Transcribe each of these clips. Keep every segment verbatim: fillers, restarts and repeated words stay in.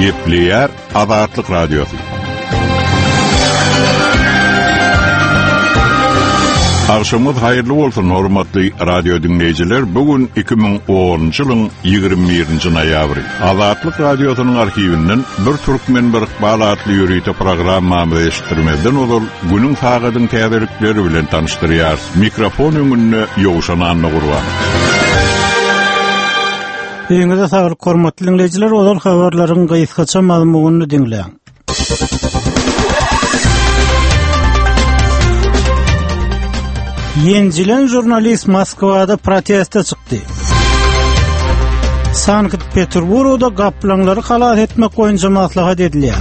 Gepleyer Azatlyk Radiosu. Akşamız hayırlı olsun hormatly radio dinleyijiler. Bugün iki bin onuncu ýylyň ýygrimi birinji noýabry. Azatlyk Radiosynyň arhiwinden bir türkmen bir balatly ýürüýte programmamy eşitdirmeden ol günüň sagadyň täzelikleri bilen tanıştyrýar. Mikrofon öňünde ýowşan anna gurban. Eňde saglyk hormatly dinleyijiler, olar habarlaryň gysgaça mazmunyny dinleýän. Yenilen jurnalist Moskvada proteste çıktı. Sankt-Peterburgda gaplanlary halat etmek boýunça maslahat edilýär.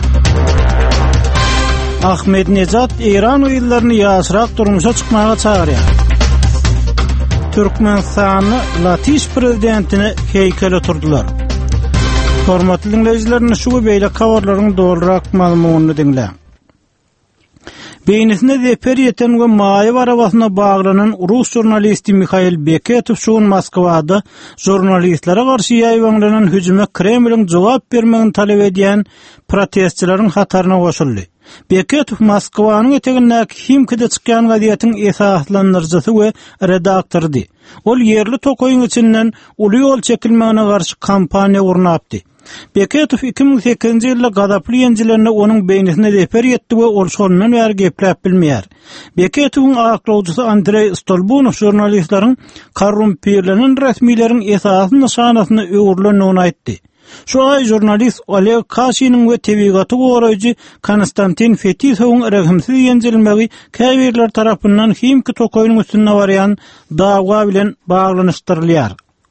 Ahmednejad İran ýyllaryny ýaşyrak durmuşa çykmaga çagyrýar. Türkmenistanyň Latiş prezidentini heykele turdular. Hormatly dinleyijiler, şu beýle habarlaryň dogrurak mazmunyny dinleýän. Beýnesine zeper ýeten we maýyw arabasyna baglanan Rus jurnalisti Mikhail Beketov şuň Moskvada jurnalistlere garşy ýaýbanglanan hüjüme Kremliň jogap bermegini talep edýän protestçilaryň hatarına goşuldy. Beketov Moskwanyň etegindäki Himkide çykýan gazetyň esaslandyrjysy we redaktordy. Ol ýerli tokoýyň içinden uly ýol çekilmegine garşy kampaniýa gurnapdy. Beketov iki bin sekizinji ýylda gadaply ýenjilerine onuň beýnesine zeper ýetdi we ol şondan bäri gepläp bilmeýär. Beketowyň aklawjysy Andrey Stolbunov jurnalistlaryň korrumpirlenen resmiýleriň esasy nişanasyny öwürlenýäni aýtdy. Şu ay jurnalist Oleg Kashinyň we tebigaty goraýjy Konstantin Fetisowyň rehimsiz ýenjilmegi käbirler tarapyndan Himki tokoýunyň üstüne barýan dawa bilen baglanyşdyrylýar.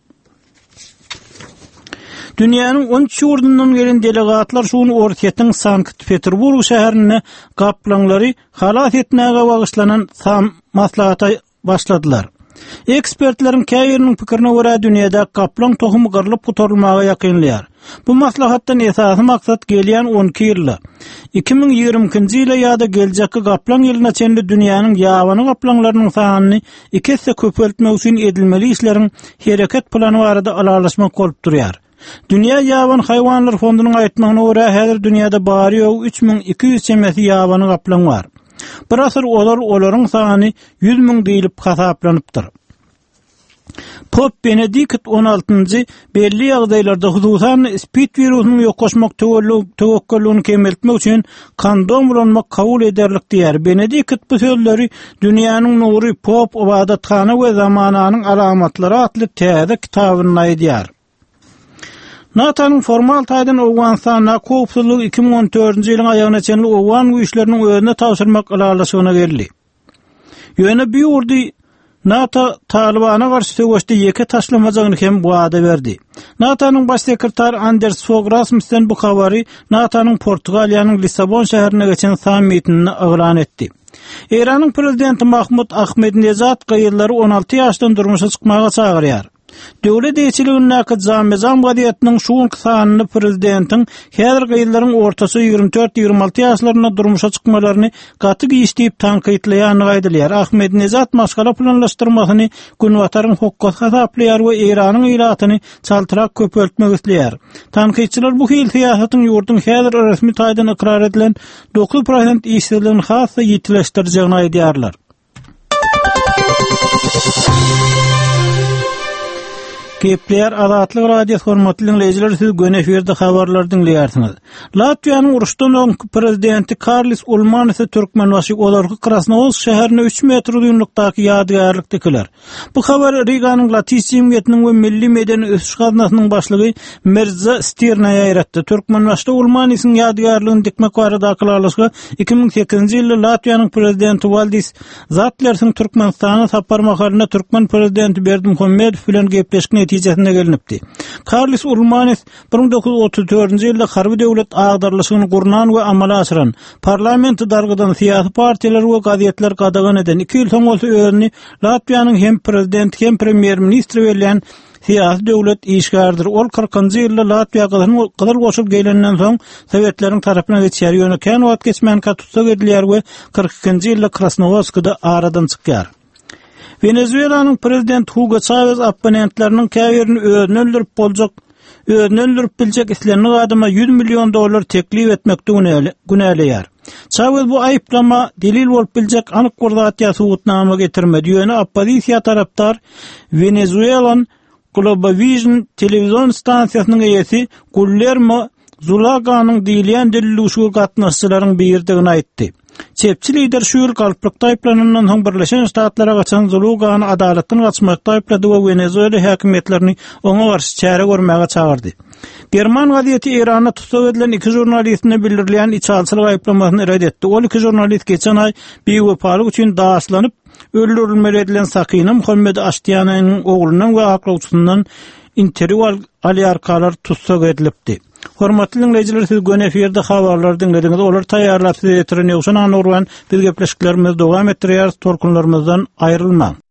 Dünýäniň on üç ýurdundan gelen delegatlar şuň ortaýatyň Sankt-Peterburg şäherine gaplanlary halat etmäge bagyşlanan sam maslahata başladylar. Ekspertleriň käýeriniň pikirine görä dünýäde gaplan tohumy gyrlyp gutarylmaga ýakynlýar. Bu maslahatdan esasy maksat gelýän on iki ýylda iki bin ýigrimkinji ýyla ýa-da geljekki gaplan ýylyna çenli dünýäniň ýabany gaplanlarynyň sanyny iki hisse köpeltmek üçin edilmeli işleriň hereket plany barada alalaşmak bolup durýar. Dünya ýaban haýwanlar fondunyň aýtmagyna görä häzir dünýäde bary üç bin iki ýüz çemesi ýabany gaplan bar. Bir asır olar olaryň sany yüz bin diýilip hasaplanypdyr. Pop Benedikt on altynjy belli ýagdaýlarda hususan spid wirusyny ýoklaşmak tewekkelini kemeltmek üçin kondom ulanmak kabul ederlik diýär. Benedikt bu sözleri dünýäniň nury pop obadatxana we zamananyň alamatlary atly täze kitabyna aýdýar. NATO'nun formal taýdan Awganistana köpçülik iki bin on dördünji ýylyň aýagyna çenli Awgan güýçlerini özüne tapşyrmak alalaşygyna geldi. Ýöne bir urdy NATO Talibana garşy söwüşde ýeke taşlamajagyny hem wada berdi. NATO'nun baş sekretary Anders Fogh Rasmussen bu habary NATO'nun Portugaliýanyň Lissabon şäherine geçen sammitini aglan etdi. Iranyň prezidenti Mahmud Ahmedinejad gaýyllary on alty ýaşdan durmuşa çykmaga çagyrýar. Döwlet eýçiligindäki Zam-Zam gazetynyň şuň sanyny prezidentiň häzir gaýyllaryň ortasy ýygrimi dört ýygrimi alty ýaşlaryna durmuşa çykmalaryny gaty giýişdirip tanqidleýän gaýdylýar. Ahmedinejad maskala planlaşdyrmasyny günwataryň hokuk hasaplaýar we Iranyň ýylatyny çaltyrak köpeltmek isleýär. Tanqidçiler bu hil siýasatyň ýurdun häzir resmi taýdan ikrar edilen dokuz prosent işçiligiň hassa ýetileşdirjegini aýdýarlar. Gepleyer Azatlyk Radiosu hormatly dinleyijiler, siz göne eferde habarlar dinleýärsiňiz. Latviýanyň uruşdan soňky prezidenti Karlis Ulmanis Türkmenbaşy olarky Krasnoyarsk şäherine üç metr uzunlukdaky ýadygärlik dikiler. Bu habar Riganyň Latiş jemgyýetiniň we milli medeni ösüş gaznasynyň başlygy Mirza Stirnaya ýaratdy. Türkmenbaşda Ulmanisiň ýadygärligini dikmek barada alaşygy iki bin sekizinji ýylda Latviýanyň prezidenti Valdis Zatlersiň Türkmenistana saparmakalyna Türkmen prezidenti Berdimuhammedow bilen gepleşik netijesinde gelinipdi. Karlis Ulmanis bir bin dokuz yüz otuz dördünji ýylda harby döwlet agdarlyşygyny gurnan we amala aşyran, parlamenti dargydan syýasy partiýalar we gazetler gadagan eden iki ýyl soň bolsa özüni Latviýanyň hem prezidenti hem premier ministri bilen syýasy döwlet işgärdir. Ol kırkynjy ýylda Latviýa gyzyl goşup gelenden soň Sowietleriň tarapyna geçýär ýöne kän wagt geçmän katutsak edilýär we kırk ikinji ýylda Krasnoyarskda aradan çykýar. Venezuelanyň prezidenti Hugo Chavez opponentleriniň käbirini özüni öldürip boljak özünü öldürüp biljek islenli adyma yüz milyon dolar teklif etmekde günäleýär. Çawız bu aýyplama delil bolup biljek anyk bir zat ýa-subutnama getirmedi. Ýöne oppozisiýa tarapdar Venezuelan Globovision televizyon stansiýasynyň eýesi Guillermo Zulaganyň diýilýän deliluşy gatnaşçylaryň birdigini aýtdy. Çepçi lider şu ýyl galplykda aýplanandan soň Birleşen Ştatlara gaçan Zulagany adalatdan gaçmakda aýplady we Venezuela häkimetlerini oňa garşy çäre görmäge çagyrdy. German gazieti Irana tutsak edilen iki jurnalistine bildirilýän içalçylyk aýplamasyny red etdi. Ol iki jurnalist geçen ay beýwefalyk üçin daşlanyp öldürilmeli edilen Sakina Muhammed Ashtiyananyň oğlundan we aklawçysyndan interview alýarkalar tutsak edilipdi. Hormatly dinleyijiler, siz göne eferde habarlar dinlediňiz. Olar taýýarlap size getiren ýokşan anurwan biz gepleşiklerimiz dowam etdirýär. Torkunlarymyzdan aýrylma.